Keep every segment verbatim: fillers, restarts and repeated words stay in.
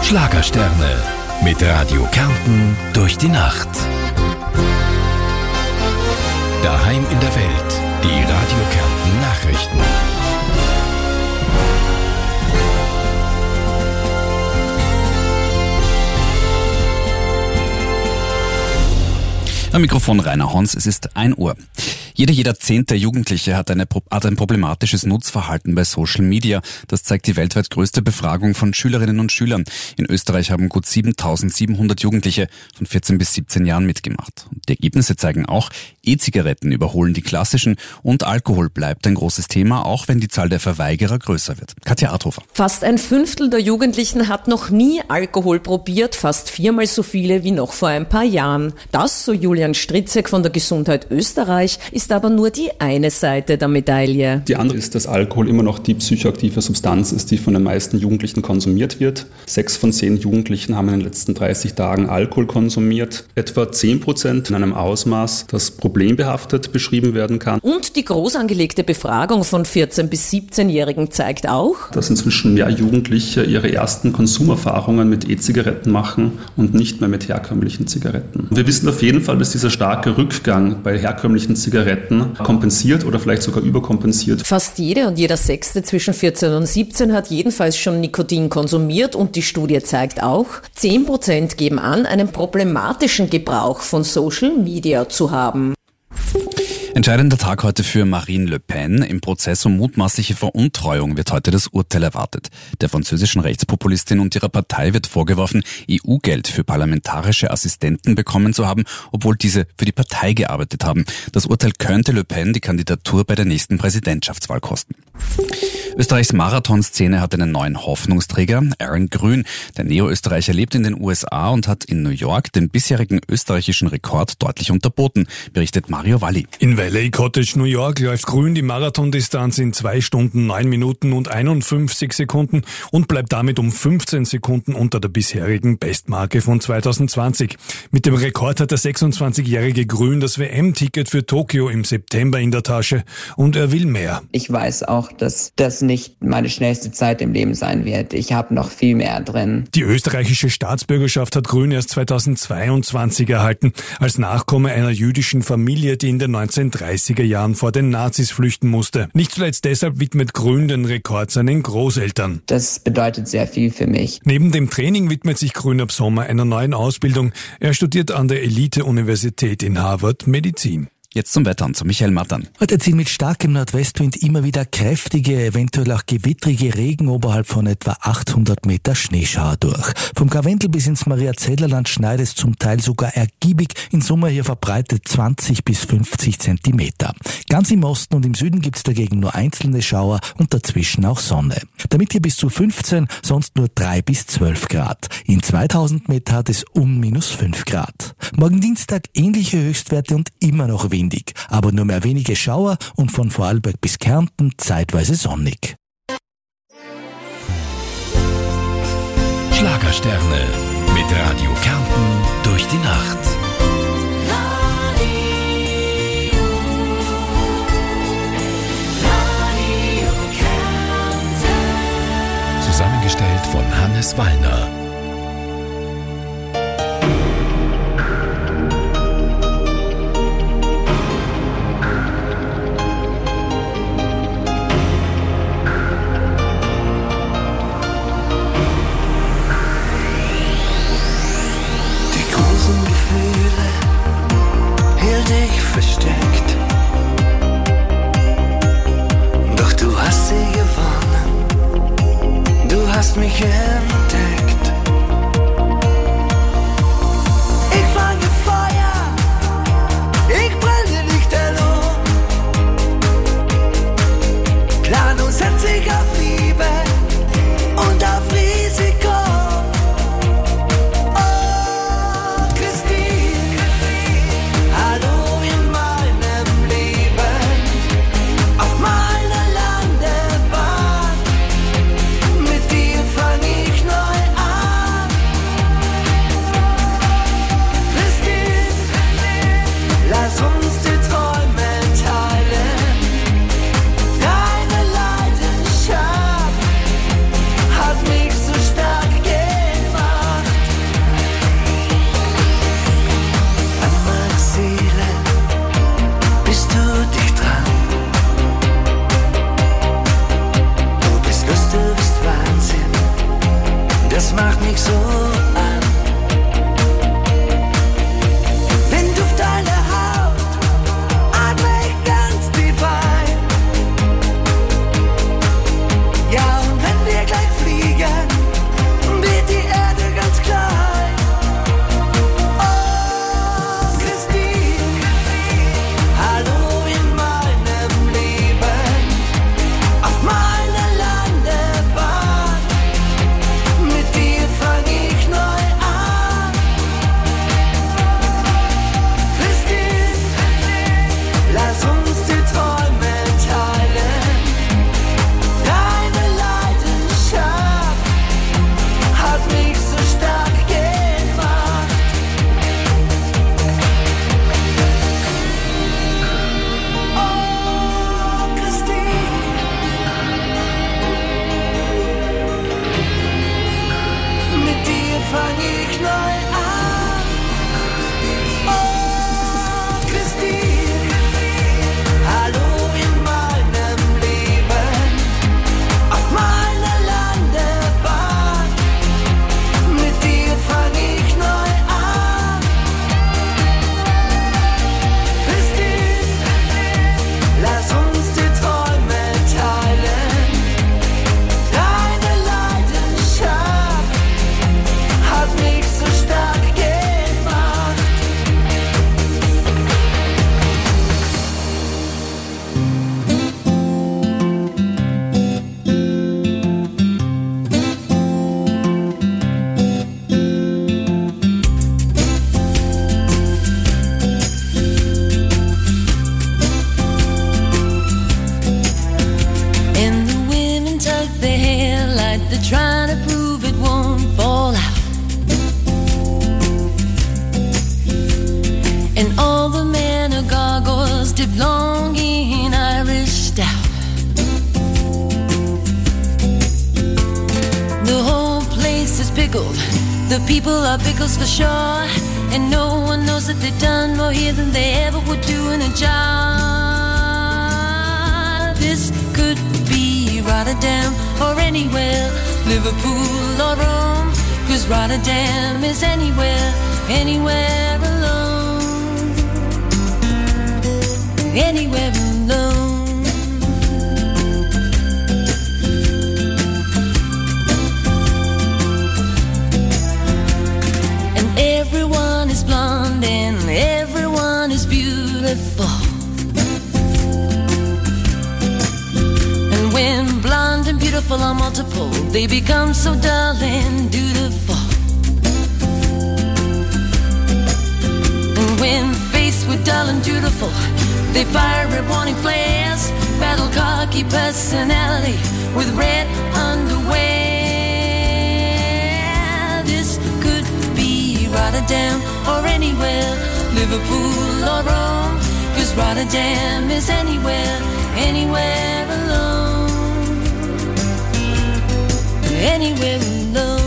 Schlagersterne mit Radio Kärnten durch die Nacht. Daheim in der Welt, die Radio Kärnten Nachrichten. Am Mikrofon Rainer Hons, es ist ein Uhr. Jeder, jeder zehnte Jugendliche hat, eine, hat ein problematisches Nutzverhalten bei Social Media. Das zeigt die weltweit größte Befragung von Schülerinnen und Schülern. In Österreich haben gut siebentausendsiebenhundert Jugendliche von vierzehn bis siebzehn Jahren mitgemacht. Und die Ergebnisse zeigen auch, E-Zigaretten überholen die klassischen und Alkohol bleibt ein großes Thema, auch wenn die Zahl der Verweigerer größer wird. Katja Arthofer. Fast ein Fünftel der Jugendlichen hat noch nie Alkohol probiert, fast viermal so viele wie noch vor ein paar Jahren. Das, so Julian Stritzek von der Gesundheit Österreich, ist aber nur die eine Seite der Medaille. Die andere ist, dass Alkohol immer noch die psychoaktive Substanz ist, die von den meisten Jugendlichen konsumiert wird. Sechs von zehn Jugendlichen haben in den letzten dreißig Tagen Alkohol konsumiert. Etwa zehn Prozent in einem Ausmaß, das problembehaftet beschrieben werden kann. Und die groß angelegte Befragung von vierzehn- bis siebzehnjährigen zeigt auch, dass inzwischen mehr Jugendliche ihre ersten Konsumerfahrungen mit E-Zigaretten machen und nicht mehr mit herkömmlichen Zigaretten. Wir wissen auf jeden Fall, dass dieser starke Rückgang bei herkömmlichen Zigaretten kompensiert oder vielleicht sogar überkompensiert. Fast jede und jeder Sechste zwischen vierzehn und siebzehn hat jedenfalls schon Nikotin konsumiert und die Studie zeigt auch, zehn Prozent geben an, einen problematischen Gebrauch von Social Media zu haben. Entscheidender Tag heute für Marine Le Pen. Im Prozess um mutmaßliche Veruntreuung wird heute das Urteil erwartet. Der französischen Rechtspopulistin und ihrer Partei wird vorgeworfen, E U-Geld für parlamentarische Assistenten bekommen zu haben, obwohl diese für die Partei gearbeitet haben. Das Urteil könnte Le Pen die Kandidatur bei der nächsten Präsidentschaftswahl kosten. Österreichs Marathonszene hat einen neuen Hoffnungsträger, Aaron Grün. Der Neo-Österreicher lebt in den U S A und hat in New York den bisherigen österreichischen Rekord deutlich unterboten, berichtet Mario Valli. In L A Cottage, New York, läuft Grün die Marathondistanz in zwei Stunden, neun Minuten und einundfünfzig Sekunden und bleibt damit um fünfzehn Sekunden unter der bisherigen Bestmarke von zweitausendzwanzig. Mit dem Rekord hat der sechsundzwanzigjährige Grün das W M-Ticket für Tokio im September in der Tasche und er will mehr. Ich weiß auch, dass das nicht meine schnellste Zeit im Leben sein wird. Ich habe noch viel mehr drin. Die österreichische Staatsbürgerschaft hat Grün erst zweitausendzweiundzwanzig erhalten, als Nachkomme einer jüdischen Familie, die in den neunzehnhundertdreißiger Jahren vor den Nazis flüchten musste. Nicht zuletzt deshalb widmet Grün den Rekord seinen Großeltern. Das bedeutet sehr viel für mich. Neben dem Training widmet sich Grün ab Sommer einer neuen Ausbildung. Er studiert an der Elite-Universität in Harvard Medizin. Jetzt zum Wetter und zu Michael Mattern. Heute ziehen mit starkem Nordwestwind immer wieder kräftige, eventuell auch gewittrige Regen oberhalb von etwa achthundert Meter Schneeschauer durch. Vom Karwendel bis ins Maria-Zedler-Land schneit es zum Teil sogar ergiebig, in Summe hier verbreitet zwanzig bis fünfzig Zentimeter. Ganz im Osten und im Süden gibt's dagegen nur einzelne Schauer und dazwischen auch Sonne. Damit hier bis zu fünfzehn, sonst nur drei bis zwölf Grad. In zweitausend Meter hat es um minus fünf Grad. Morgen Dienstag ähnliche Höchstwerte und immer noch windig. Aber nur mehr wenige Schauer und von Vorarlberg bis Kärnten zeitweise sonnig. Schlagersterne mit Radio Kärnten durch die Nacht. Radio, Radio Kärnten. Zusammengestellt von Hannes Wallner. Versteckt. Doch du hast sie gewonnen, du hast mich entdeckt. Ich fange Feuer, ich brenne Lichterloh. Klar, nun setz ich auf Liebe und auf Risiko. Ich noch mich so an. Den Duft deiner Haut atme ich ganz tief ein. Ja, und wenn wir gleich fliegen, wird die Erde ganz klein. Oh, Christine, hallo in meinem Leben, auf meiner Landebahn. Mit dir fang ich neu an. Christine, lass uns die Träume teilen. Deine Leidenschaft hat mich so stark gemacht. Oh, Christine, mit dir fang ich neu an. Oh, Christine, hallo in meinem Leben, auf meiner Landebahn. Mit dir fang ich neu an. Christine, lass uns die Träume teilen. Deine Leidenschaft hat mich so stark gemacht. And the women tuck their hair like they're trying to prove it won't fall out. And all the men are gargoyles dipped long in Irish stout. The whole place is pickled. The people are pickles for sure. And no one knows that they've done more here than they ever would do in a job. This could be Rotterdam or anywhere, Liverpool or Rome. Cause Rotterdam is anywhere, anywhere alone. Anywhere alone. And everyone is blonde and everyone is beautiful. And when blonde and beautiful are multiple, they become so dull and dutiful. And when faced with dull and dutiful, they fire at warning flares, battle cocky personality with red underwear. This could be Rotterdam or anywhere, Liverpool or Rome. Cause Rotterdam is anywhere, anywhere alone. Anywhere alone.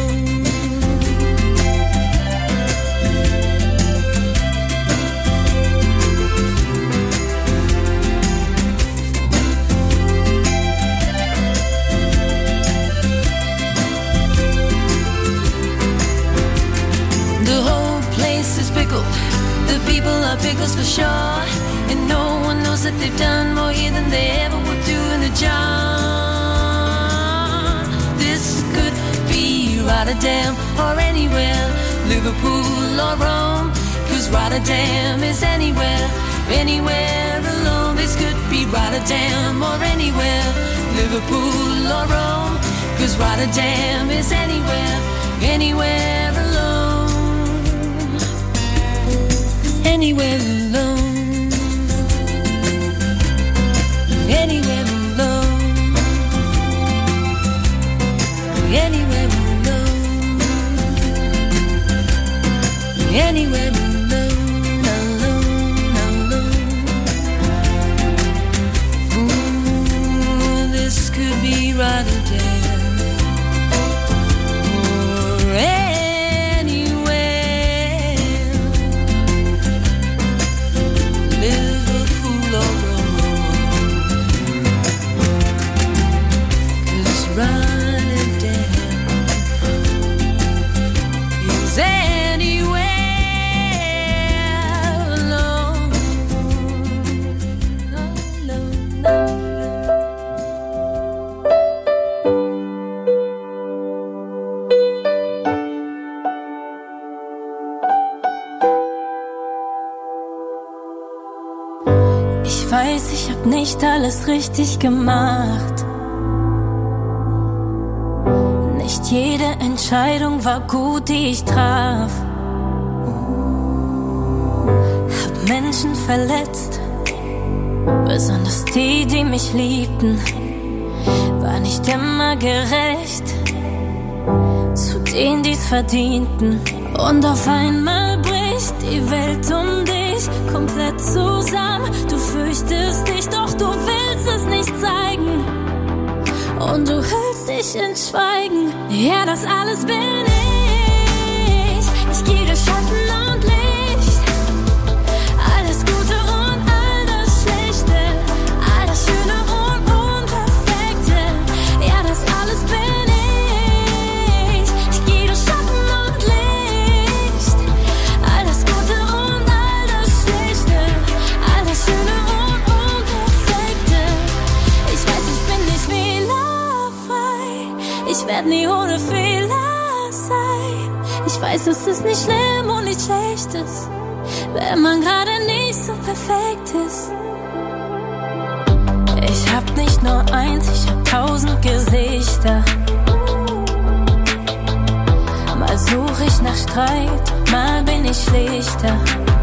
The whole place is pickled. The people are pickles for sure. And no one knows that they've done more here than they ever would do in a job. This could be Rotterdam or anywhere, Liverpool or Rome. Cause Rotterdam is anywhere, anywhere alone. This could be Rotterdam or anywhere, Liverpool or Rome. Cause Rotterdam is anywhere, anywhere alone. Anywhere alone. Anywhere alone. Anywhere alone. Anywhere alone, alone, alone. Ooh, this could be Rotterdam or anywhere, Liverpool or Rome. 'Cause Rotterdam hab nicht alles richtig gemacht. Nicht jede Entscheidung war gut, die ich traf. Hab Menschen verletzt, besonders die, die mich liebten. War nicht immer gerecht zu denen, die's verdienten. Und auf einmal bricht die Welt um dich komplett zusammen. Du fürchtest dich, doch du willst es nicht zeigen. Und du hüllst dich in Schweigen. Ja, das alles bin ich. Ich geh durch Schatten und Licht. Alles Gute und all das Schlechte. All das Schöne und Unperfekte. Ja, das alles bin ich. Ich geh durch Schatten und Licht. Alles Gute und all das Schlechte. All das Schöne und Unperfekte. Ich weiß, ich bin nicht fehlerfrei. Ich werd nie ohne Fehler sein. Ich weiß, es ist nicht schlimm und nicht Schlechtes, wenn man gerade nicht so perfekt ist. Ich hab nicht nur eins, ich hab tausend Gesichter. Mal such ich nach Streit, mal bin ich schlichter.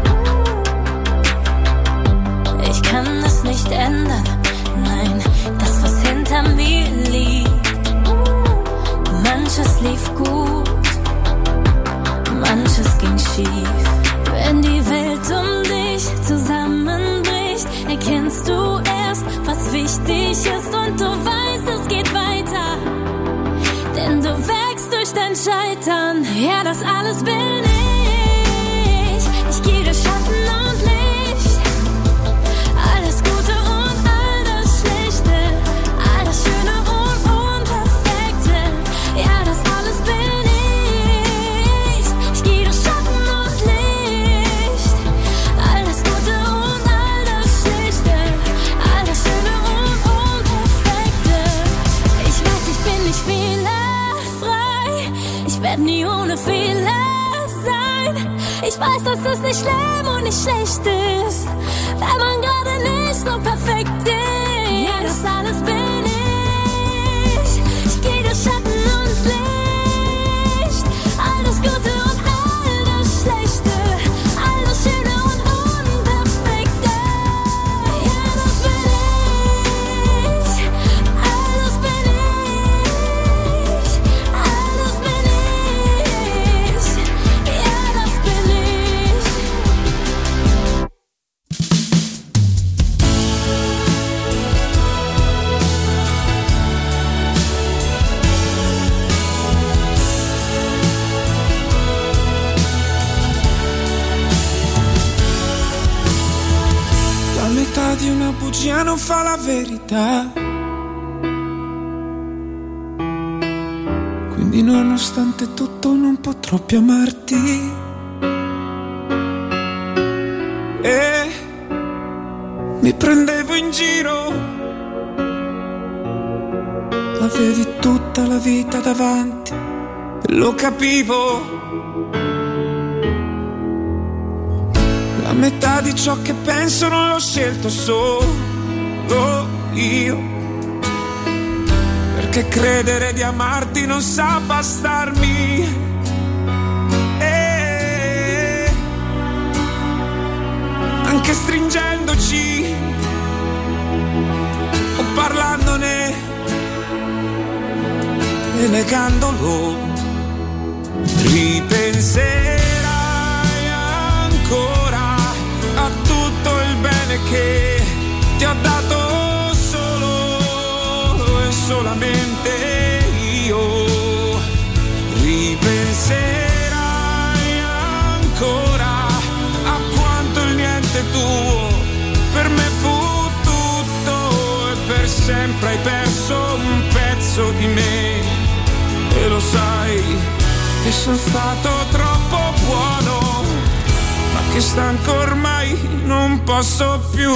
Ich kann es nicht ändern, nein, das was hinter mir liegt. Manches lief gut, manches ging schief. Wenn die Welt um dich zusammenbricht, erkennst du erst, was wichtig ist. Und du weißt, es geht weiter, denn du wächst durch dein Scheitern. Ja, das alles bin ich. Ich geh durch Schatten und Licht. Alles Gute und all das Schlechte. All das Schöne und Unperfekte. Ja, das alles bin ich. Ich geh durch Schatten und Licht. Alles Gute und all das Schlechte. All das Schöne und Unperfekte. Ich weiß, ich bin nicht fehlerfrei. Ich werd nie ohne Fehler sein. Ich weiß, dass es nicht schlimm und nicht schlecht ist, wenn man gerade nicht so perfekt ist. Ja, das alles bin ich. Ich geh durch Schatten und Licht. Alles Gute und all das Schlechte. All das Schöne und Unperfekte. Ja, das bin ich. Alles bin ich. Alles bin ich. Ja, das bin ich. La metà di una bugia non fa la verità. Quindi nonostante tutto non potrò più amarti. E mi prendevo in giro. Avevi tutta la vita davanti e lo capivo. La metà di ciò che penso non l'ho scelto solo io, perché credere di amarti non sa bastarmi. E anche stringendoci o parlandone e negandolo, ripenserai ancora a tutto il bene che ti ho dato solo e solamente io. Ripenserai ancora a quanto il niente tuo per me fu tutto e per sempre hai perso un pezzo di me. E lo sai che sono stato troppo buono, ma che stanco ormai non posso più.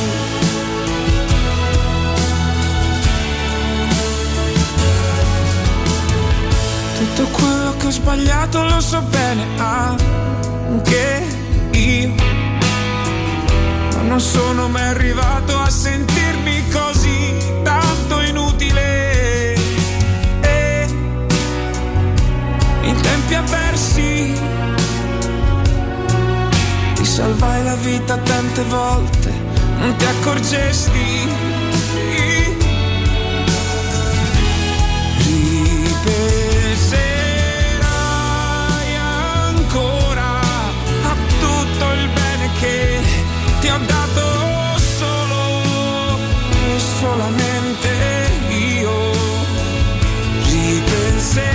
Tutto quello che ho sbagliato lo so bene anche io, ma non sono mai arrivato a sentirmi così tanto inutile. E in tempi avversi ti salvai la vita tante volte, non ti accorgesti. Ripenserai ancora a tutto il bene che ti ho dato solo e solamente io. Ripenserai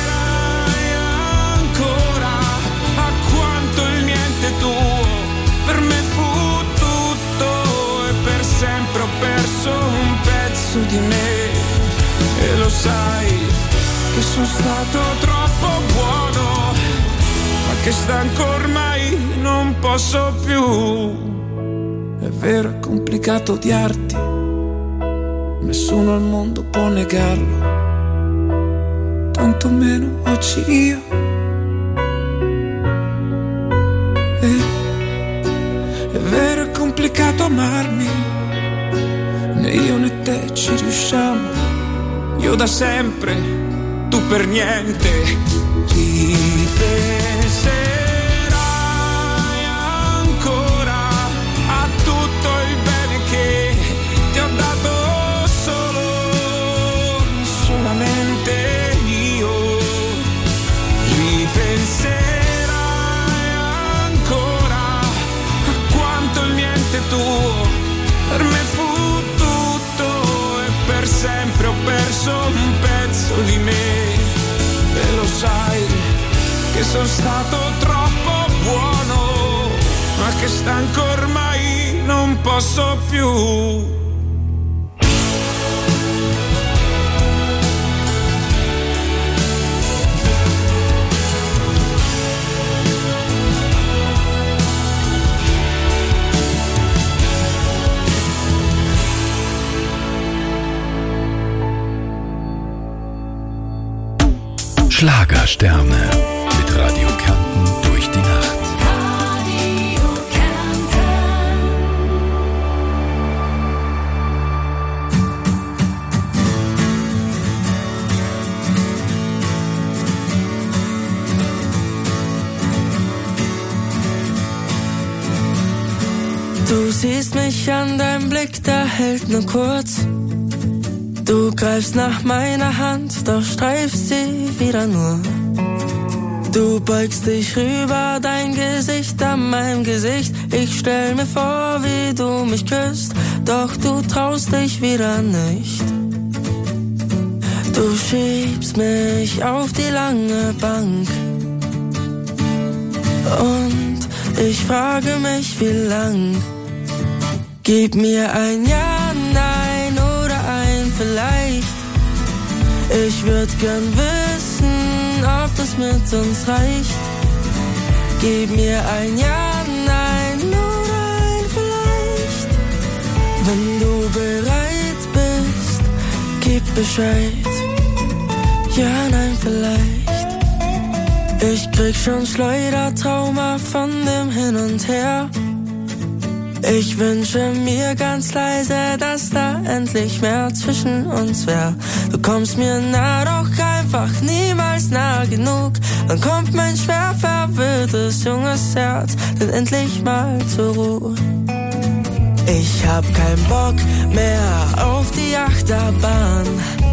ancora a quanto il niente tuo per me fu tutto e per sempre ho perso un pezzo di me. E lo sai che sono stato troppo buono, ma che stanco ormai non posso più. È vero, è complicato odiarti, nessuno al mondo può negarlo, tanto meno oggi io. E, è vero, è complicato amarmi, né io né te ci riusciamo, io da sempre, tu per niente. Ripenserai ancora a tutto il bene che ti ho dato solo, solamente io. Ripenserai ancora a quanto il niente tuo per me fu tutto e per sempre ho perso un pezzo di me. E lo sai che sono stato troppo buono, ma che stanco ormai non posso più. Schlagersterne mit Radio Kärnten durch die Nacht. Radio Kärnten. Du siehst mich an, dein Blick, der hält nur kurz. Du greifst nach meiner Hand, doch streifst sie wieder nur. Du beugst dich rüber, dein Gesicht an meinem Gesicht. Ich stell mir vor, wie du mich küsst, doch du traust dich wieder nicht. Du schiebst mich auf die lange Bank und ich frage mich, wie lang. Gib mir ein Ja, Nein oder ein Vielleicht. Ich würd gern wissen, ob das mit uns reicht. Gib mir ein Ja, Nein oder ein Vielleicht. Wenn du bereit bist, gib Bescheid. Ja, nein, vielleicht. Ich krieg schon Schleudertrauma von dem Hin und Her. Ich wünsche mir ganz leise, dass da endlich mehr zwischen uns wär. Du kommst mir nah, doch einfach niemals nah genug. Dann kommt mein schwer verwirrtes junges Herz dann endlich mal zur Ruhe. Ich hab keinen Bock mehr auf die Achterbahn.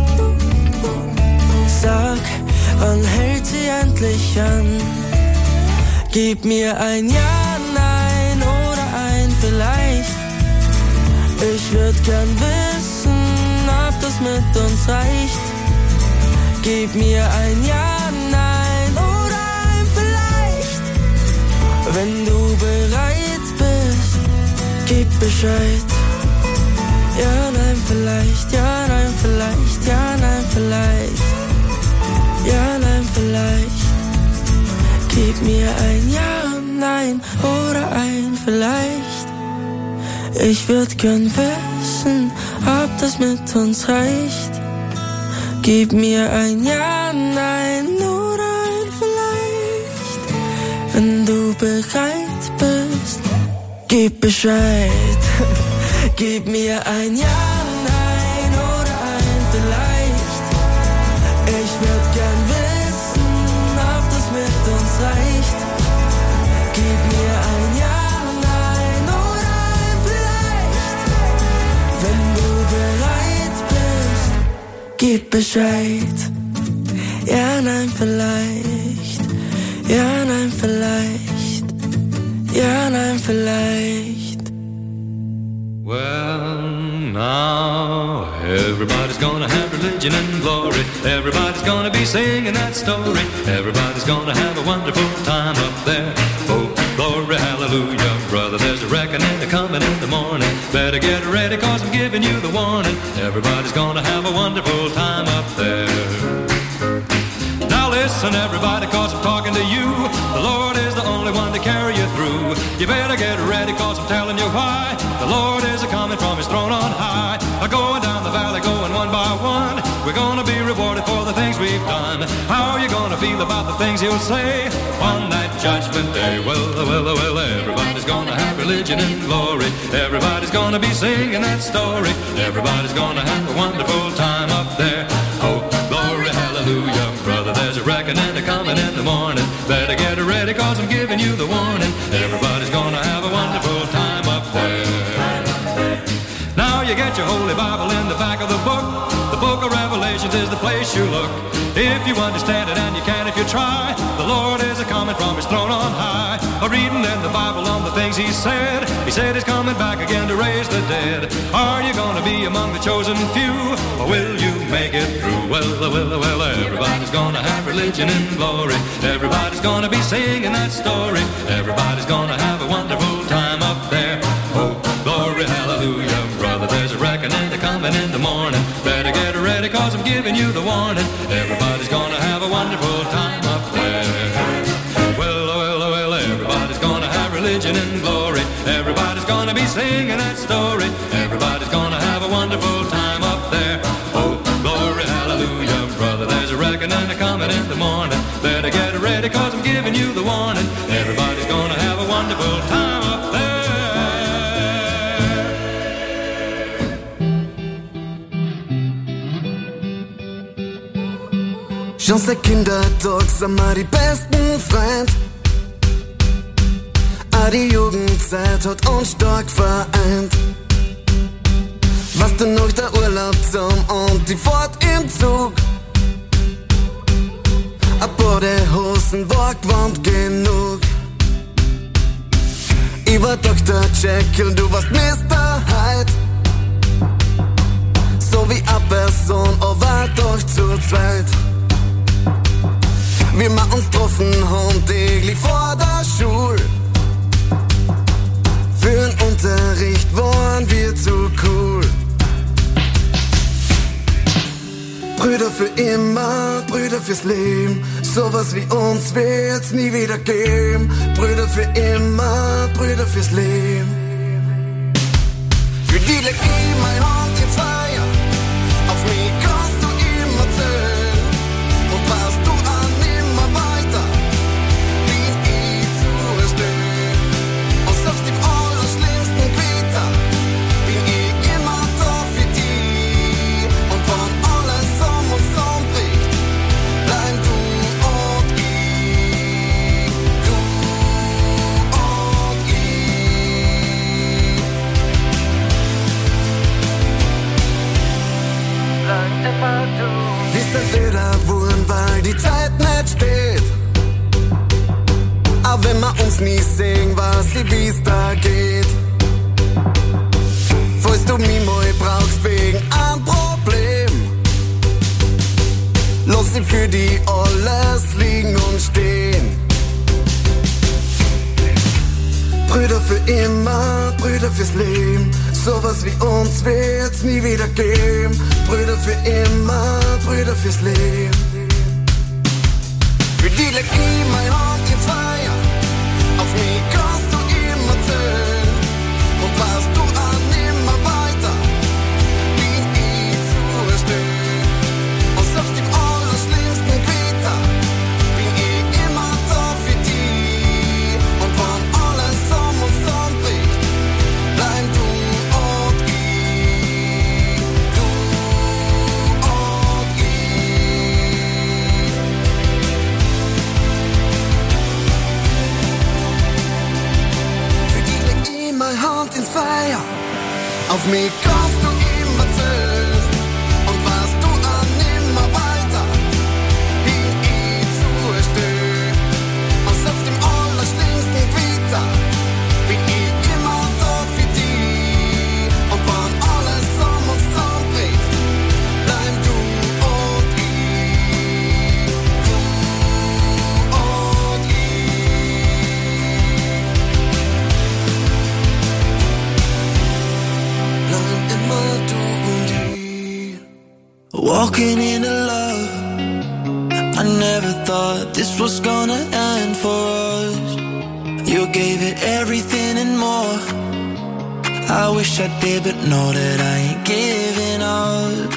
Sag, wann hält sie endlich an? Gib mir ein Ja, Nein oder ein Vielleicht. Ich würd gern wissen, ob das mit uns reicht. Gib mir ein Ja, Nein oder ein Vielleicht. Wenn du bereit bist, gib Bescheid. Ja, nein, vielleicht, ja, nein, vielleicht, ja, nein, vielleicht. Ja, nein, vielleicht. Gib mir ein Ja, Nein oder ein Vielleicht. Ich würd gern wissen, ob das mit uns reicht. Gib mir ein Ja, Nein oder ein Vielleicht. Wenn du bereit bist, gib gib Bescheid. Gib mir ein Ja, Nein oder ein Vielleicht. Ich würd gern wissen, ob das mit uns reicht. Gib mir ein Ja, Nein oder ein Vielleicht. Wenn du bereit bist, gib Bescheid. Ja, nein, vielleicht. Ja, nein, vielleicht. Ja, nein, vielleicht. Well, now everybody's gonna have religion and glory. Everybody's gonna be singing that story. Everybody's gonna have a wonderful time up there. Oh, glory, hallelujah, brother. There's a reckoning coming in the morning. Better get ready, cause I'm giving you the warning. Everybody's gonna have a wonderful time up there. Now listen, everybody, cause I'm talking to you. The Lord is the only one to carry you through. You better get ready, cause I'm telling you why. The Lord is a-coming from his throne on high. A-going down the valley, going one by one. We're gonna be rewarded for the things we've done. How are you gonna feel about the things he'll say on that judgment day? Well, well, well, everybody's gonna have religion and glory. Everybody's gonna be singing that story. Everybody's gonna have a wonderful time up there. Oh, glory, hallelujah, brother. There's a reckoning coming in the morning. Better get ready, cause I'm giving you the warning. Everybody's gonna have a wonderful time up there. Now you get your Holy Bible in the back of the book. The book of Revelations is the place you look. If you understand it, and you can if you try, the Lord is a-coming from his throne on high. A reading in the Bible on the things he said. He said he's coming back again to raise the dead. Are you gonna be among the chosen few, or will you make it through? Well, well, well, everybody's gonna have religion and glory. Everybody's gonna be singing that story. Everybody's gonna have a wonderful time up there. Oh, glory, hallelujah, brother. There's a reckoning coming in the morning. Better get ready, cause I'm giving you the warning. Everybody's gonna have a wonderful time up there. Well, well, well, everybody's gonna have religion and glory. Everybody's gonna be singing that story. Everybody's gonna have a wonderful time up there. Oh, glory, hallelujah, brother. There's a reckoning coming in the morning. Better get ready, cause I'm giving you the warning. Everybody's gonna have a wonderful time up there. Schon seit Kindertag sind wir die besten Freund. Auch die Jugendzeit hat uns stark vereint. Was du noch der Urlaub zum und die Fahrt im Zug. A Badehosen war gewandt genug. Ich war Doktor Jekyll, du warst Mister Hyde. So wie a Person, aber doch zu zweit. Wie wir uns getroffen haben, täglich vor der Schule. Für den Unterricht waren wir zu cool. Brüder für immer, Brüder fürs Leben. Sowas wie uns wird's nie wieder geben. Brüder für immer, Brüder fürs Leben. Für die leg ich mein Hand in Feuer. Auf mich kannst du immer zählen. Und passt du an immer weiter, bin ich zu stehen. Und selbst im allerschlimmsten Gewitter bin ich immer da für dich. Und wenn alles um uns zusammenbricht, bleib du und ich, du und ich. Bleib immer du. Wir sind wieder wurden, weil die Zeit nicht steht. Aber wenn wir uns nie sehen, weiß ich, wie's da geht. Falls du mich mal brauchst wegen einem Problem, lass ich für die alles liegen und stehen. Brüder für immer, Brüder fürs Leben. Sowas wie uns wird's nie wieder geben. Brüder für immer, Brüder fürs Leben. Für die leg ich mein Hand ins Feuer. Auf mich kannst du immer zählen. Und passt du an immer weiter, bin ich zu stehen. Und selbst im allerschlimmsten Gewitter bin ich immer da für dich. Und wenn alles um uns zusammenbricht, Auf mich kannst du immer zählen und was du an immer weiter bin ich zusteh. Und selbst im allerschlimmsten Gewitter bin ich immer da für dich. Und wenn alles um uns zusammenbricht, bleib du und ich, du und ich. Bleib immer du und ich. Walking in a love, I never thought this was gonna end for us. You gave it everything and more. I wish I did, but know that I ain't giving up.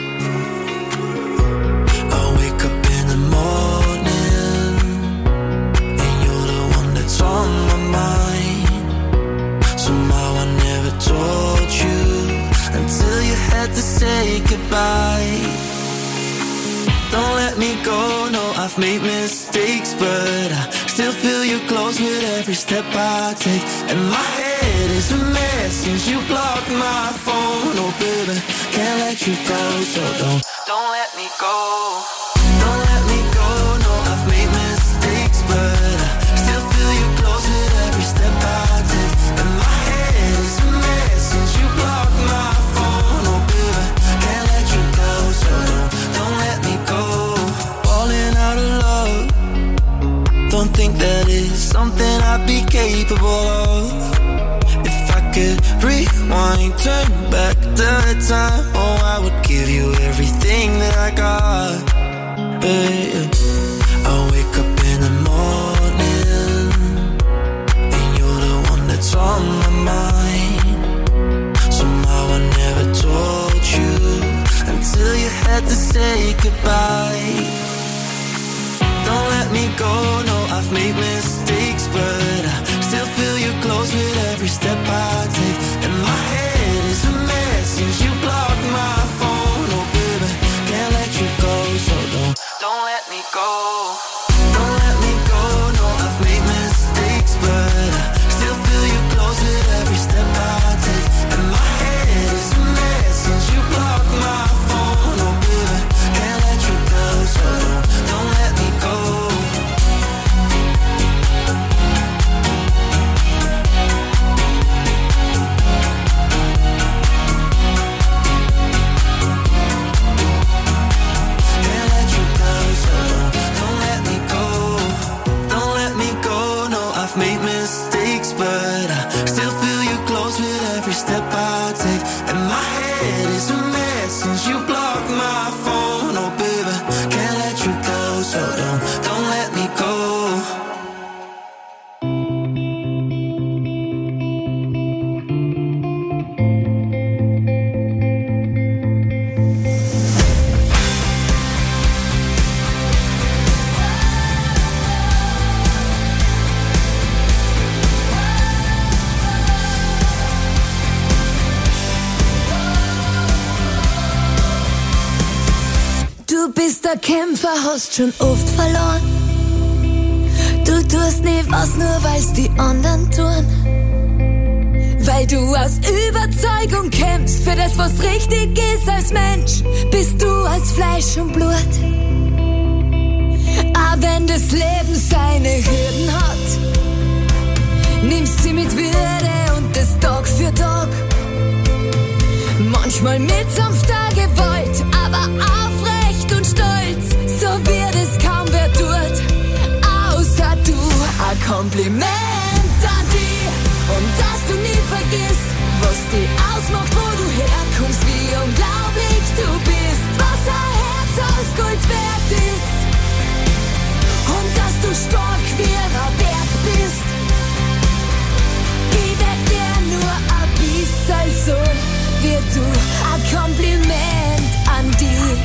I wake up in the morning, and you're the one that's on my mind. Somehow I never told you until you had to say goodbye. Don't let me go, no, I've made mistakes, but I still feel you close with every step I take. And my head is a mess since you blocked my phone. Oh baby, can't let you go, so don't, don't let me go. Don't let me go, no, I've made mistakes, but I still feel you close with every step I take. And my head is a mess since you blocked my phone. Oh baby, can't let you go, so don't, don't let me go. Falling out of love, don't think that is something I'd be capable of. If I could rewind, turn back the time, oh I would give you everything that I got. Yeah. I wake up in the morning, and you're the one that's on my mind. Somehow I never told you until you had to say goodbye. Don't let me go, no, I've made mistakes, but I still feel you close with every step I take. And my head is a mess since you blocked my phone. Oh baby, can't let you go, so don't, don't let me go. Don't let me go, no, I've made mistakes, but I still feel you close with every step I take. And my head is a mess since you blocked my phone. Oh baby, can't let you go, so don't, don't let me go. Can't let you go, so don't, don't let me go. Don't let me go, no, I've made mistakes, but I still feel you close with every step I take. And my head is a mess since you blocked my phone. Oh baby, can't let you go, so don't, don't let me go. Du bist der Kämpfer, hast schon oft verloren. Du tust nie was, nur weil's die anderen tun. Weil du aus Überzeugung kämpfst für das, was richtig ist als Mensch, bist du als Fleisch und Blut. Aber wenn das Leben seine Hürden hat, nimmst sie mit Würde und das Tag für Tag. Manchmal mit sanfter Gewalt, aber aufrecht und stolz, so wird es kaum wer tut, außer du. Ein Kompliment an dich und dass du nie vergisst, was dich ausmacht, wo du herkommst, wie unglaublich du bist, was ein Herz aus Gold wert ist und dass du stark wie ein Berg bist. Ich werd dir nur ein bisschen so wie du. Ein Kompliment an dich.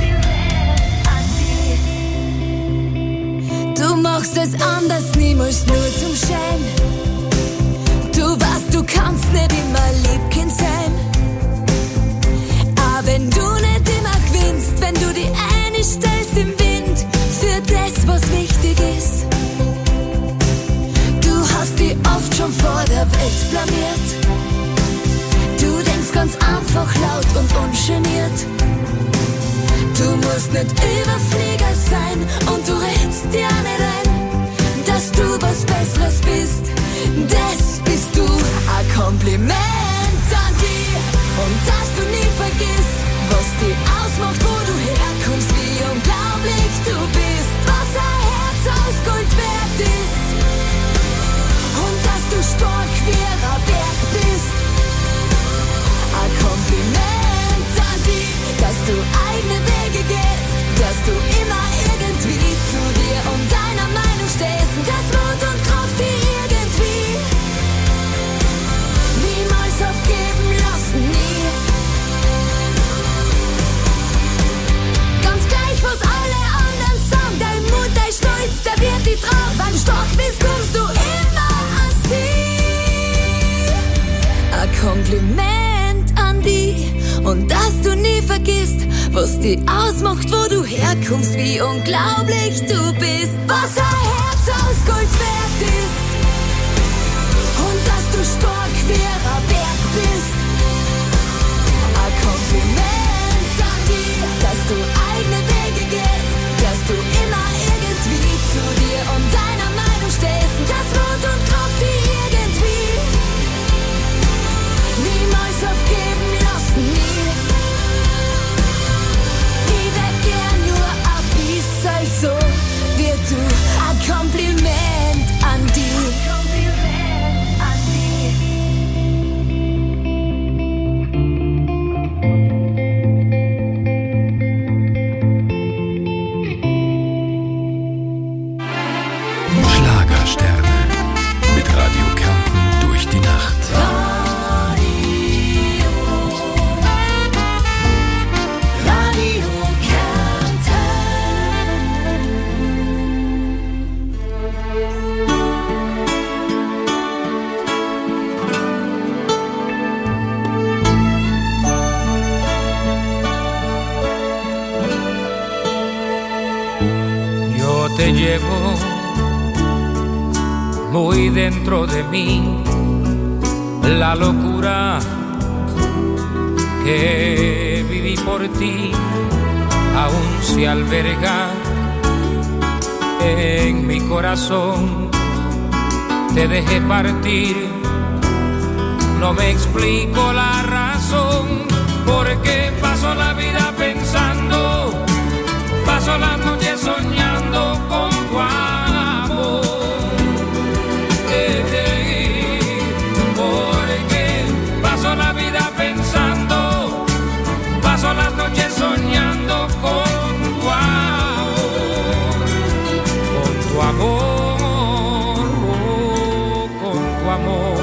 Du machst es anders, niemals nur zum Schein. Du weißt, du kannst nicht immer Liebkind sein. Aber wenn du nicht immer gewinnst, wenn du die eine stellst im Wind für das, was wichtig ist. Du hast dich oft schon vor der Welt blamiert. Du denkst ganz einfach, einfach laut und ungeniert. Du musst nicht Überflieger sein und du redst dir nicht ein, dass du was Besseres bist. Das bist du. Ein Kompliment an dich und dass du nie vergisst, was dich ausmacht, wo du herkommst, wie unglaublich du bist, was ein Herz aus Gold wert ist und dass du stark wie ein Berg bist. Ein Kompliment an dich, dass du eigene Wege gehst, dass du immer irgendwie zu dir und deiner Meinung stehst, dass Mut und Kraft die irgendwie niemals aufgeben lassen, nie. Ganz gleich, was alle anderen sagen, dein Mut, dein Stolz, der wird dich tragen. Weil du stark bist, kommst du immer ans Ziel. Ein Kompliment an dich und dass du nie vergisst, was dich ausmacht, wo du herkommst, wie unglaublich du bist, was ein Herz aus Gold wert ist und dass du stark wie ein Berg bist. Ein Kompliment an dich, dass du eigene Wege gehst, dass du immer irgendwie zu dir und deiner Meinung stehst, dass Mut und Kraft die irgendwie niemals aufgeben lassen, nie. Ich wär gern nur ein bisschen so wie du. Ein Kompliment an dich. Schlagersterne mit Radio Kärnten durch die Nacht. Radio Yo te llevo muy dentro de mí, la locura que viví por ti aún se alberga en mi corazón. Te dejé partir, no me explico la razón, porque paso la vida pensando, paso las noches soñando con tu amor. Porque paso la vida pensando, paso las noches soñando con tu amor, con tu amor, oh, con tu amor.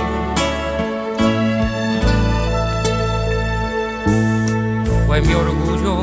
Fue mi orgullo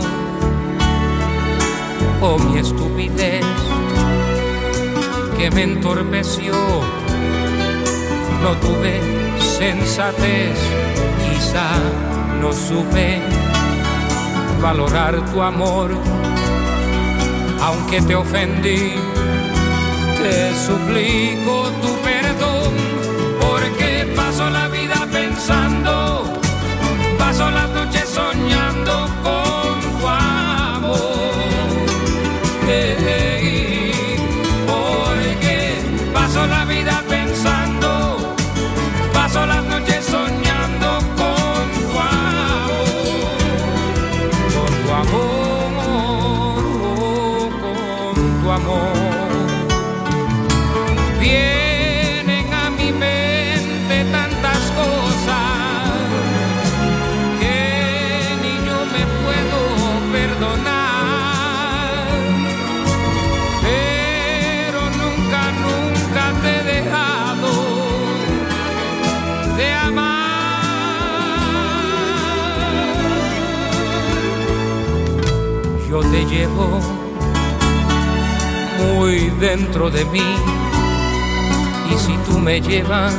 o mi estupidez que me entorpeció. No tuve sensatez, quizá no supe valorar tu amor. Aunque te ofendí, te suplico tu perdón, porque paso la vida pensando, paso las noches soñando con tu amor. Hey, hey, porque paso la vida pensando, paso las noches soñando con tu amor, con tu amor, oh, con tu amor. Vienen a mi mente tantas cosas que ni yo me puedo perdonar, pero nunca, nunca te he dejado de amar. Yo te llevo muy dentro de mí, y si tú me llevas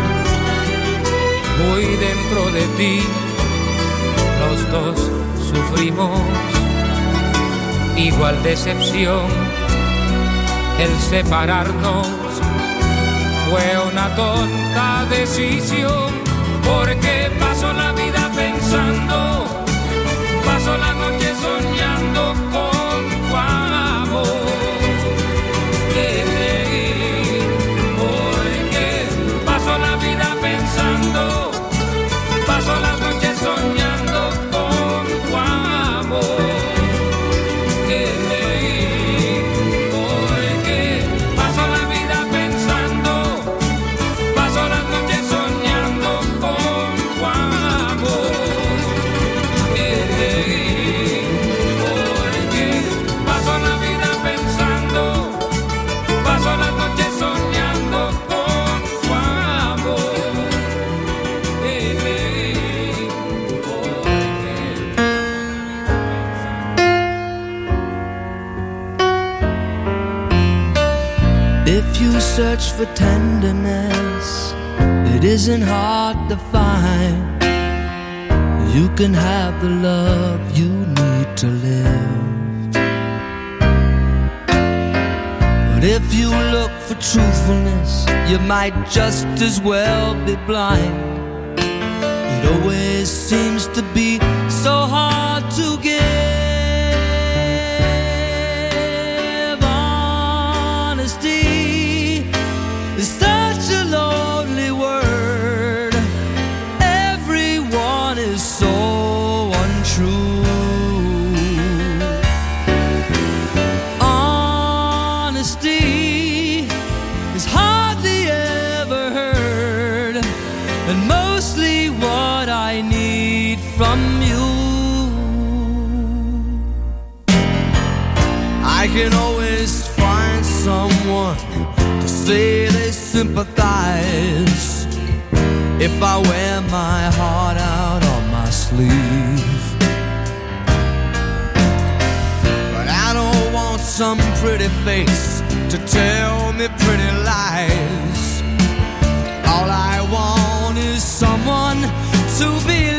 muy dentro de ti, los dos sufrimos igual decepción. El separarnos fue una tonta decisión, porque paso la vida pensando paso la noche soñando con tu amor. Porque paso la vida pensando, paso las noches soñando con tu amor. Porque paso la vida pensando, paso las noches soñando con tu amor. Porque paso la vida pensando, paso las noches soñando con tu amor. If you search for tenderness, it isn't hard to find. You can have the love you need to live. But if you look for truthfulness, you might just as well be blind. It always seems to be so hard to give. Honesty is such a lonely word. Everyone is so untrue. Honesty is hardly ever heard, and mostly what I need from you. I can always find someone to say they sympathize if I wear my heart out on my sleeve. But I don't want some pretty face to tell me pretty lies. All I want is someone to believe.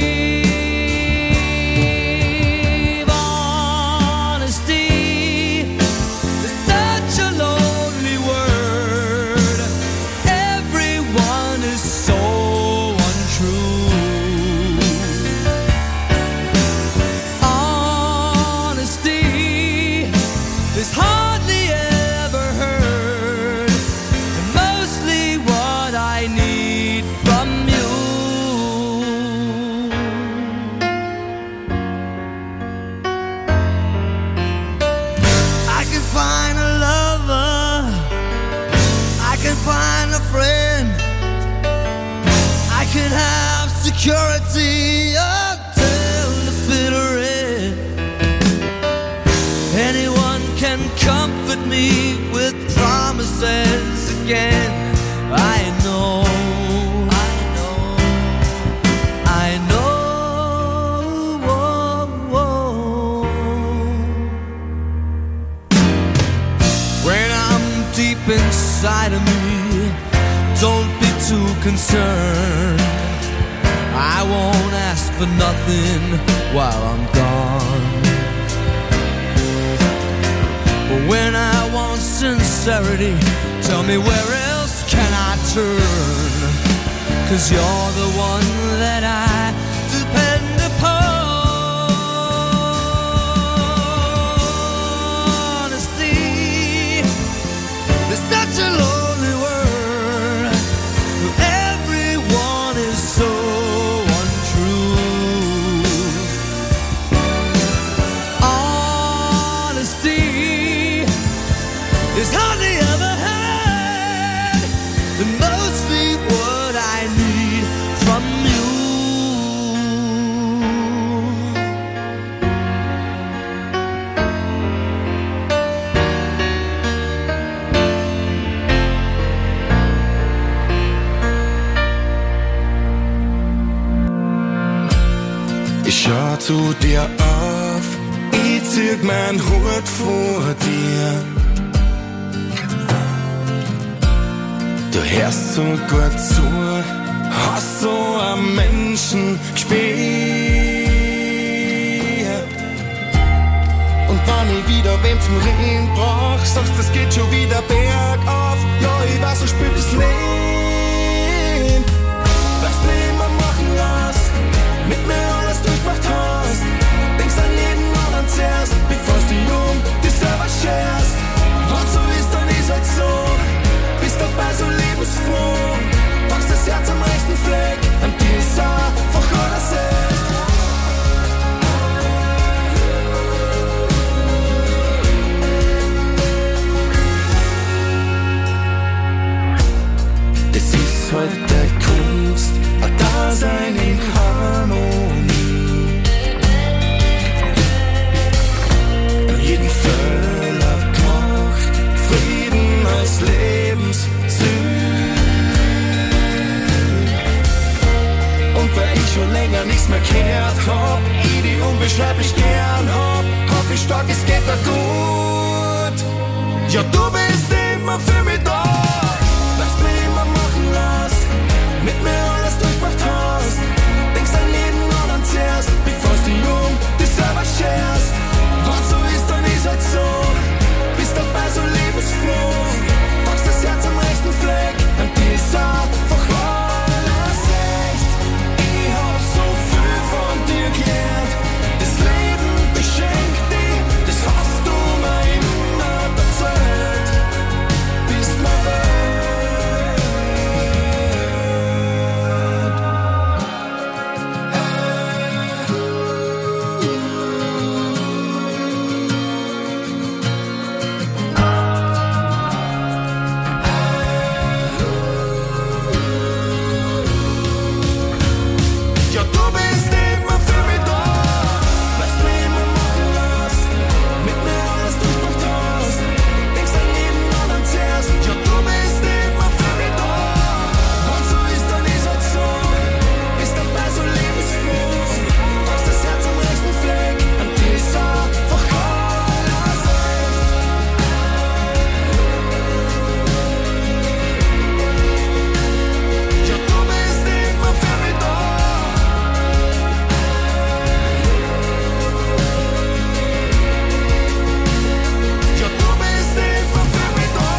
Honesty is such a lonely word. Everyone is so untrue. Honesty is hardly ever heard, and mostly what I need from you. I can find a lover, I can find a friend, I can have security until the bitter end. Anyone can comfort me with promises again. I know, I know, I know. Whoa, whoa. When I'm deep inside of me, don't be too concerned. I won't ask for nothing while I'm gone. But when I want sincerity, tell me where else can I turn? 'Cause you're the one that I depend upon. Honesty is such a lonely word. Everyone is so untrue. Honesty is hardly ever heard, and mostly what I need from you. Ich schau zu dir auf, ich zieh mein Hut vor dir. Du hörst so gut zu, hast so einen Menschen gespielt. Und wenn ich wieder wem zum Reden brauch, sagst es geht schon wieder bergauf. Ja, ich weiß, so spürt das Leben, was du immer machen hast, mit mir alles durchmacht hast. Ja, du bist immer für mich da, was mich immer machen lässt, mit mir alles durchmacht hast. Denkst an jeden und an zuerst, bevor du um dich selber scherst. Was so ist, dann ist halt so, bist dabei so lebensfroh, packst das Herz am rechten Fleck, und die ist einfach alles echt. Ich hab so viel von dir gelernt, das Leben beschenkt dich, das hast du mir immer erzählt, bist mir wert. Ja, du bist immer für mich da, was mich immer machen lässt, mit mir alles durchmacht hast. Denkst an jeden und an zuerst. Ja, du bist immer für mich da, was so ist, dann ist halt so, bist dabei so lebensfroh, packst das Herz am rechten Fleck, und die ist einfach alles echt. Ja, du bist immer für mich da. Ja, du bist immer für mich da.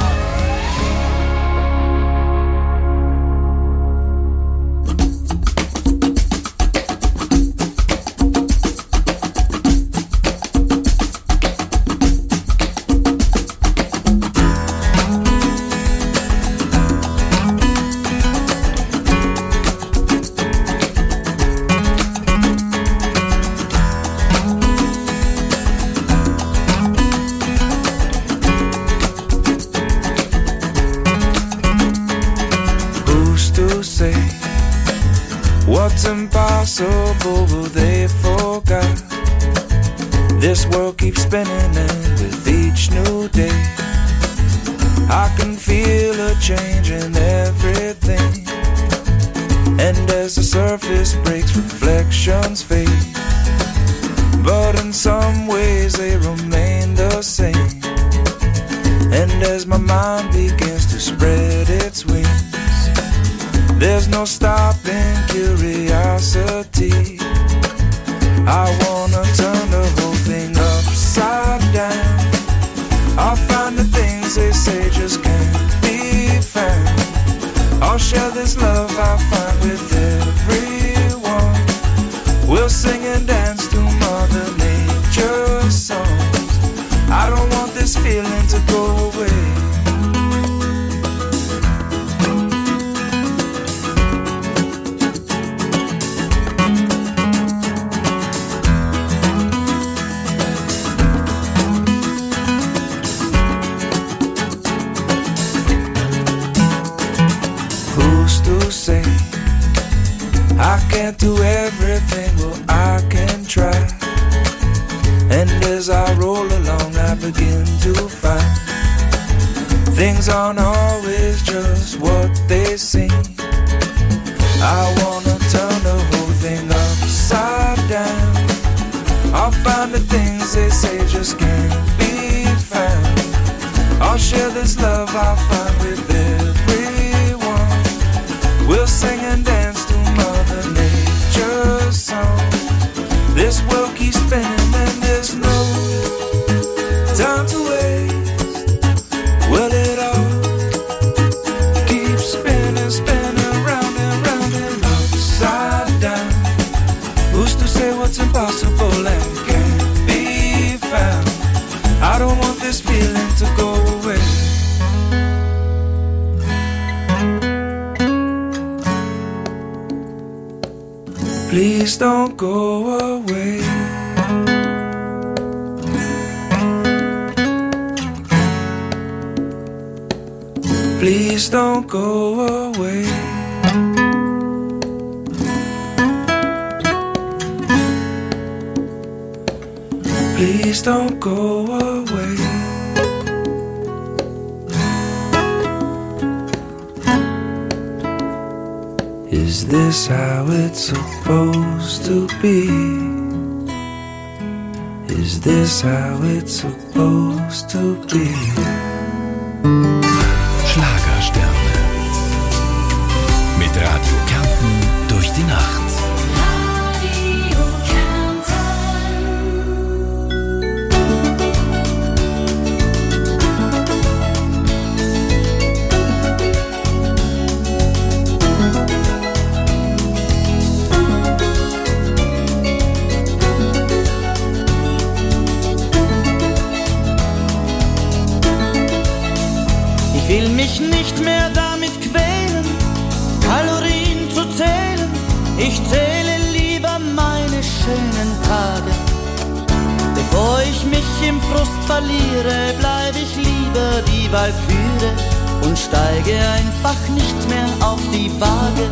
Who's to say what's impossible will they forget? This world keeps spinning, and with each new day I can feel a change in everything. And as the surface breaks, reflections fade, but in some ways they remain the same. And as my mind begins to spread its wings, there's no stopping curiosity. I wanna turn the whole thing upside down. I'll find the things they say just can't be found. I'll share this love I find with everyone. We'll sing and dance to Mother Nature's songs. I don't want this feeling to go away. Who's to say I can't do everything? Well, I can try. And as I roll along, I begin to find things aren't always just what they seem. I wanna turn the whole thing upside down. I'll find the things they say just can't be found. I'll share this love I find with everyone. We'll sing and dance to Mother Nature's song. This world keeps spinning and there's no time to waste. Well, it all keeps spinning, spinning round and round and upside down. Who's to say what's impossible and can't be found? I don't want this feeling to go away. Please don't go away. Please don't go away. Please don't go away. Is this how it's supposed to be? Is this how it's supposed to be? Schlagersterne. Mit Radio Kärnten durch die Nacht. Ich will mich nicht mehr damit quälen, Kalorien zu zählen. Ich zähle lieber meine schönen Tage. Bevor ich mich im Frust verliere, bleib ich lieber die Walküre und steige einfach nicht mehr auf die Waage.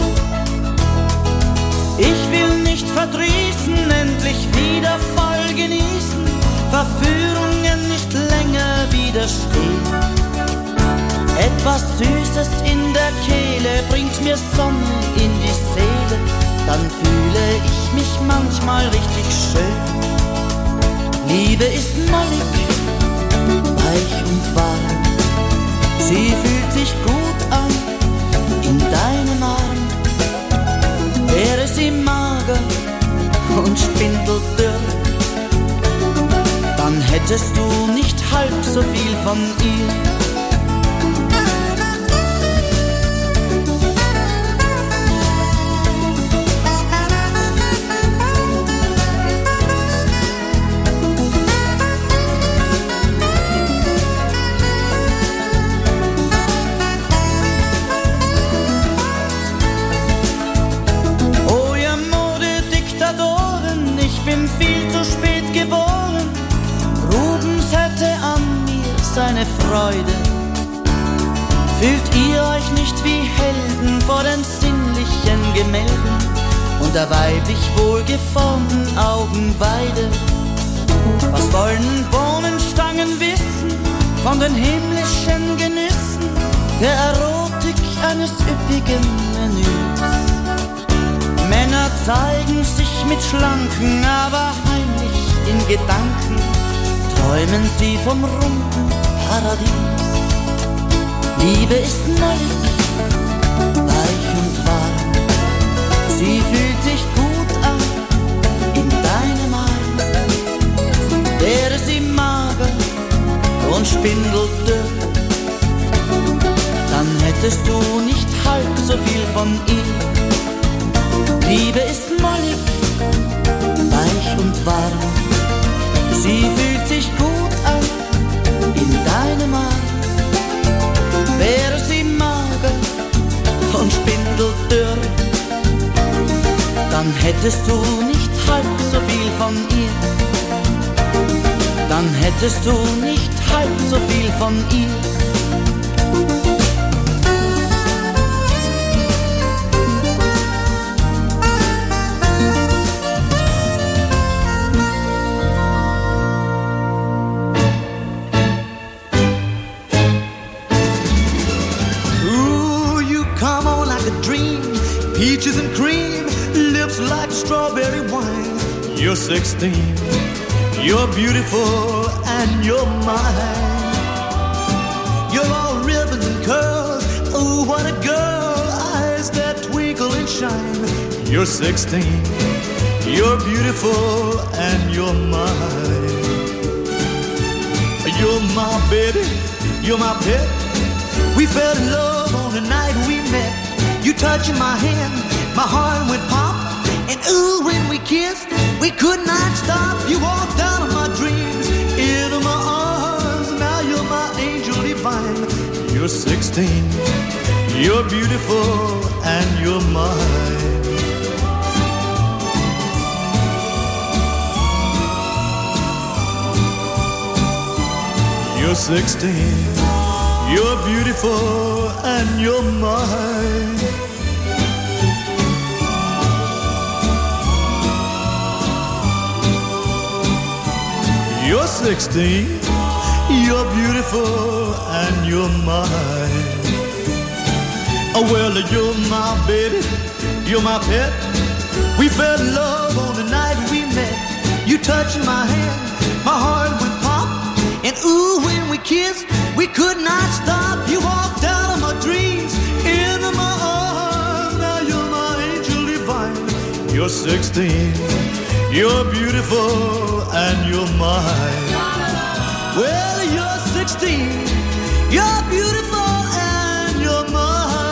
Ich will nicht verdrießen, endlich wieder voll genießen, Verführungen nicht länger widerstehen. Etwas Süßes in der Kehle bringt mir Sonne in die Seele, dann fühle ich mich manchmal richtig schön. Liebe ist mollig, weich und warm, sie fühlt sich gut an in deinem Arm. Wäre sie mager und spindeldürr, dann hättest du nicht halb so viel von ihr. Seine Freude. Fühlt ihr euch nicht wie Helden vor den sinnlichen Gemälden und der weiblich wohlgeformten Augenweide? Was wollen Bohnenstangen wissen von den himmlischen Genüssen der Erotik eines üppigen Menüs? Männer zeigen sich mit schlanken, aber heimlich in Gedanken träumen sie vom runden Paradies. Liebe ist mollig, weich und warm, sie fühlt sich gut an in deinem Arm. Wäre sie mager und spindeldürr, dann hättest du nicht halb so viel von ihr. Liebe ist mollig, weich und warm, sie fühlt sich gut an in deinem Arm. Wäre sie mager und spindeldürr, dann hättest du nicht halb so viel von ihr. Dann hättest du nicht halb so viel von ihr. Peaches and cream, lips like strawberry wine. You're sixteen, you're beautiful and you're mine. You're all ribbons and curls, oh what a girl, eyes that twinkle and shine. You're sixteen, you're beautiful and you're mine. You're my baby, you're my pet. We fell in love on the night we met. You touching my hand, my heart went pop. And ooh, when we kissed, we could not stop. You walked out of my dreams, into my arms. Now you're my angel divine. You're sixteen, you're beautiful and you're mine. You're sixteen, you're beautiful and you're mine. You're sixteen, you're beautiful and you're mine. Oh well, you're my baby, you're my pet. We fell in love on the night we met. You touching my hand, my heart would pop. And ooh, when we kissed, we could not stop. You walked out of my dreams, into my arms. Now you're my angel divine. You're sixteen, you're beautiful, and you're mine. Well, you're sixteen, you're beautiful, and you're mine.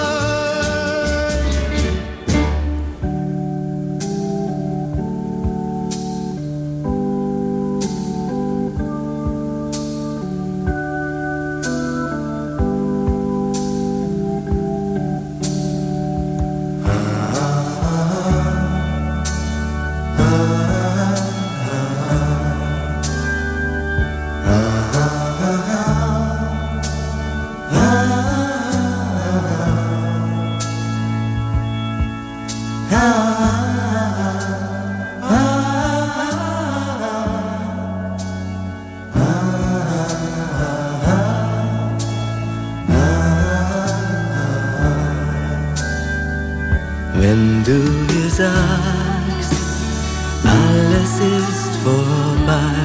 Wenn du mir sagst, alles ist vorbei,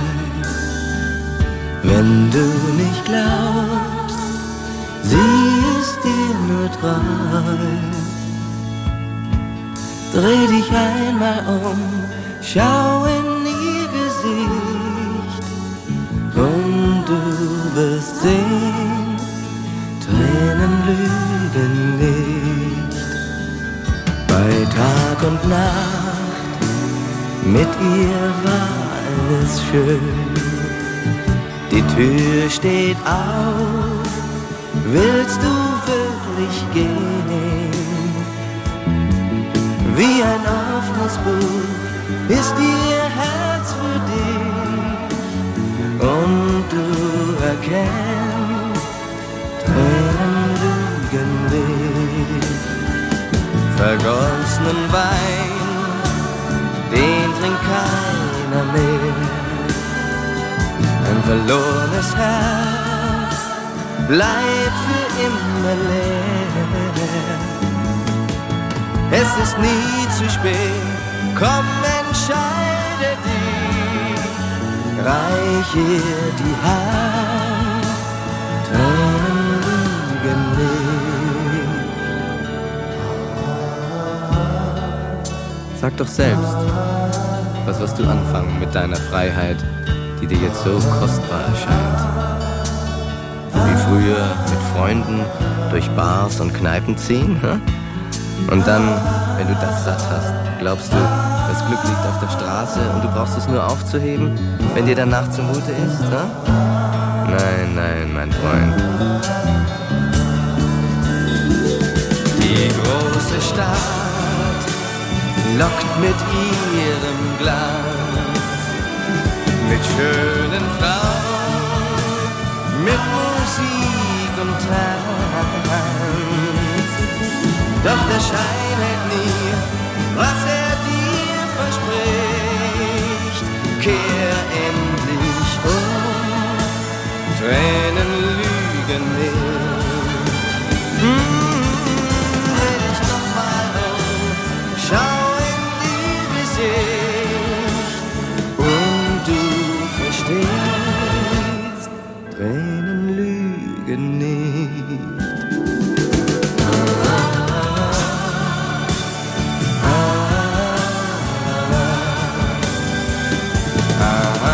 wenn du nicht glaubst, sie ist dir nur treu, dreh dich einmal um, schau in ihr Gesicht und du wirst sehen, Tränen lügen nicht. Bei Tag und Nacht, mit ihr war alles schön. Die Tür steht auf, willst du wirklich gehen? Wie ein offenes Buch ist ihr Herz für dich. Und du erkennst, Tränen lügen nicht. Vergossenen Wein, den trinkt keiner mehr. Ein verlorenes Herz bleibt für immer leer. Es ist nie zu spät, komm, entscheide dich. Reich ihr die Hand, Tränen lügen nicht. Sag doch selbst, was wirst du anfangen mit deiner Freiheit, die dir jetzt so kostbar erscheint? Wie früher mit Freunden durch Bars und Kneipen ziehen? Hm? Und dann, wenn du das satt hast, glaubst du, das Glück liegt auf der Straße und du brauchst es nur aufzuheben, wenn dir danach zumute ist? Hm? Nein, nein, mein Freund. Die große Stadt lockt mit ihrem Glanz, mit schönen Frauen, mit Musik und Tanz. Doch der Schein hält nie, was er dir verspricht. Kehr endlich um, Tränen lügen nicht. Hm, dreh dich noch mal um, schau und du verstehst, Tränen lügen nicht. Ah, ah, ah, ah, ah,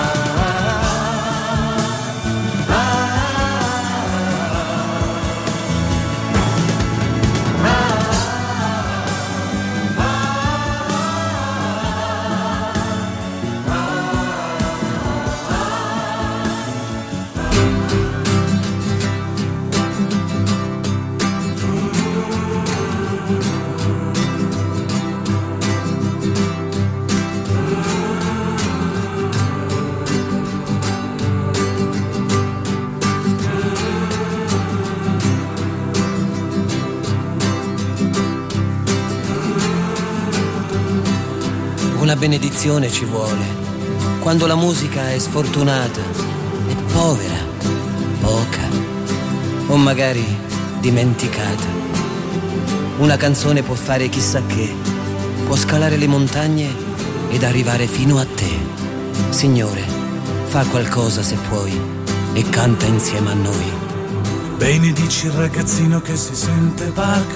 Una benedizione ci vuole, quando la musica è sfortunata, è povera, poca, o magari dimenticata. Una canzone può fare chissà che, può scalare le montagne ed arrivare fino a te. Signore, fa qualcosa se puoi e canta insieme a noi. Benedici il ragazzino che si sente Bach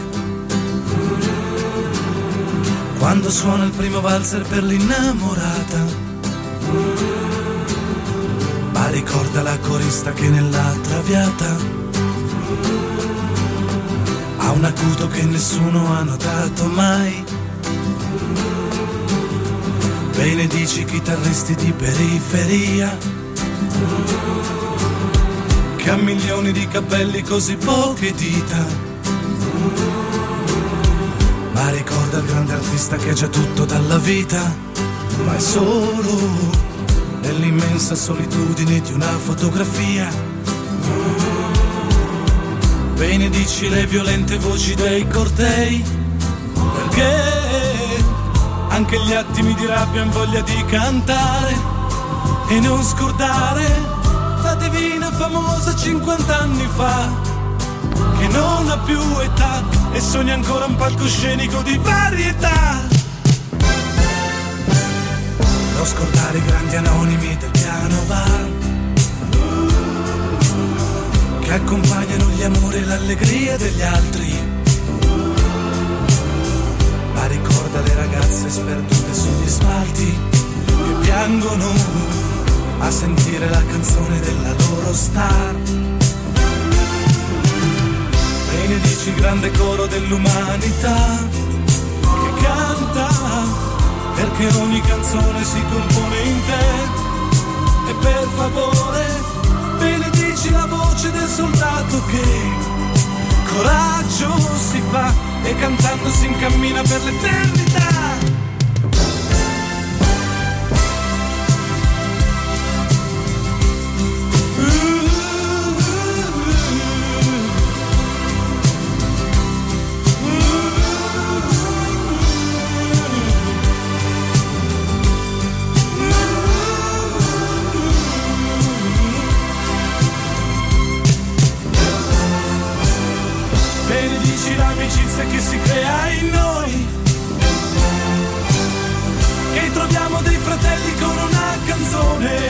quando suona il primo valzer per l'innamorata, ma ricorda la corista che nella traviata ha un acuto che nessuno ha notato mai. Benedici i chitarristi di periferia che ha milioni di capelli, così poche dita, ma ricorda il grande artista che ha già tutto dalla vita, ma è solo nell'immensa solitudine di una fotografia. Benedici le violente voci dei cortei, perché anche gli attimi di rabbia han voglia di cantare e non scordare la divina famosa cinquanta anni fa, che non ha più età e sogna ancora un palcoscenico di varietà. Non scordare i grandi anonimi del piano bar che accompagnano gli amori e l'allegria degli altri, ma ricorda le ragazze sperdute sugli spalti che piangono a sentire la canzone della loro star. Benedici il grande coro dell'umanità che canta, perché ogni canzone si compone in te. E per favore benedici la voce del soldato che coraggio si fa e cantando si incammina per l'eternità. L'amicizia che si crea in noi, che troviamo dei fratelli con una canzone,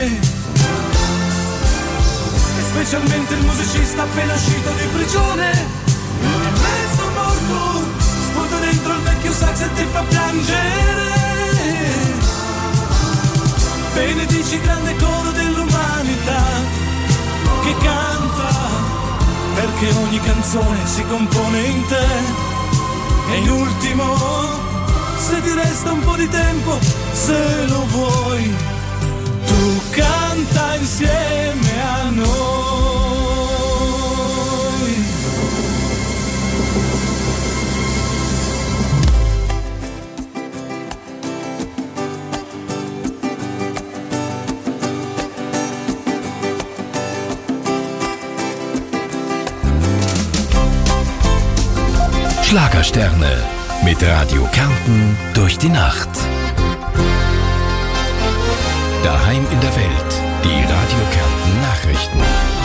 e specialmente il musicista appena uscito di prigione, è mezzo morto, sputa dentro il vecchio sax e ti fa piangere. Benedici il grande coro dell'umanità che canta, perché ogni canzone si compone in te. E in ultimo, se ti resta un po' di tempo, se lo vuoi, tu canta insieme a noi. Schlagersterne mit Radio Kärnten durch die Nacht. Daheim in der Welt, die Radio Kärnten Nachrichten.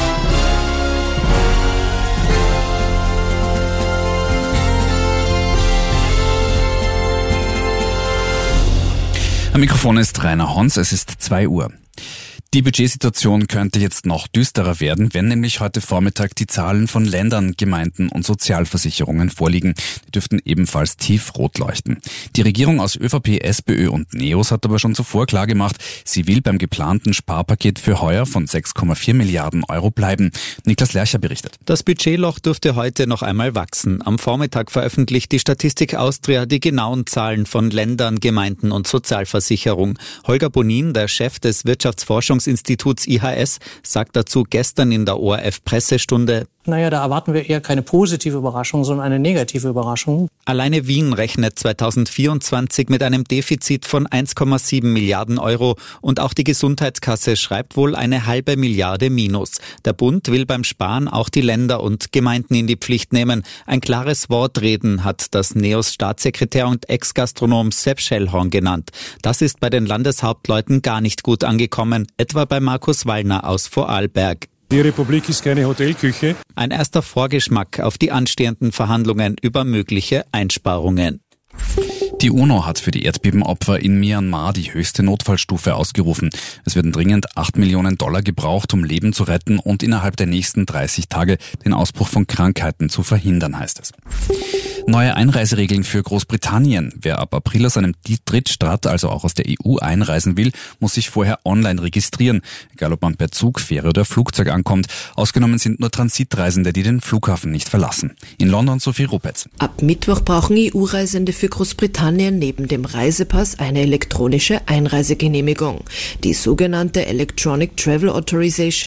Am Mikrofon ist Rainer Hons, es ist zwei Uhr. Die Budgetsituation könnte jetzt noch düsterer werden, wenn nämlich heute Vormittag die Zahlen von Ländern, Gemeinden und Sozialversicherungen vorliegen. Die dürften ebenfalls tiefrot leuchten. Die Regierung aus ÖVP, SPÖ und NEOS hat aber schon zuvor klargemacht, sie will beim geplanten Sparpaket für heuer von sechs Komma vier Milliarden Euro bleiben. Niklas Lercher berichtet. Das Budgetloch dürfte heute noch einmal wachsen. Am Vormittag veröffentlicht die Statistik Austria die genauen Zahlen von Ländern, Gemeinden und Sozialversicherung. Holger Bonin, der Chef des Wirtschaftsforschungsinstituts I H S, sagt dazu gestern in der O R F-Pressestunde: Naja, da erwarten wir eher keine positive Überraschung, sondern eine negative Überraschung. Alleine Wien rechnet zweitausendvierundzwanzig mit einem Defizit von eins Komma sieben Milliarden Euro und auch die Gesundheitskasse schreibt wohl eine halbe Milliarde Minus. Der Bund will beim Sparen auch die Länder und Gemeinden in die Pflicht nehmen. Ein klares Wort reden hat das NEOS-Staatssekretär und Ex-Gastronom Sepp Schellhorn genannt. Das ist bei den Landeshauptleuten gar nicht gut angekommen, etwa bei Markus Wallner aus Vorarlberg. Die Republik ist keine Hotelküche. Ein erster Vorgeschmack auf die anstehenden Verhandlungen über mögliche Einsparungen. Die UNO hat für die Erdbebenopfer in Myanmar die höchste Notfallstufe ausgerufen. Es werden dringend acht Millionen Dollar gebraucht, um Leben zu retten und innerhalb der nächsten dreißig Tage den Ausbruch von Krankheiten zu verhindern, heißt es. Neue Einreiseregeln für Großbritannien. Wer ab April aus einem Drittstaat, also auch aus der E U, einreisen will, muss sich vorher online registrieren. Egal ob man per Zug, Fähre oder Flugzeug ankommt. Ausgenommen sind nur Transitreisende, die den Flughafen nicht verlassen. In London Sophie Rupetz. Ab Mittwoch brauchen E U-Reisende für Großbritannien neben dem Reisepass eine elektronische Einreisegenehmigung. Die sogenannte Electronic Travel Authorization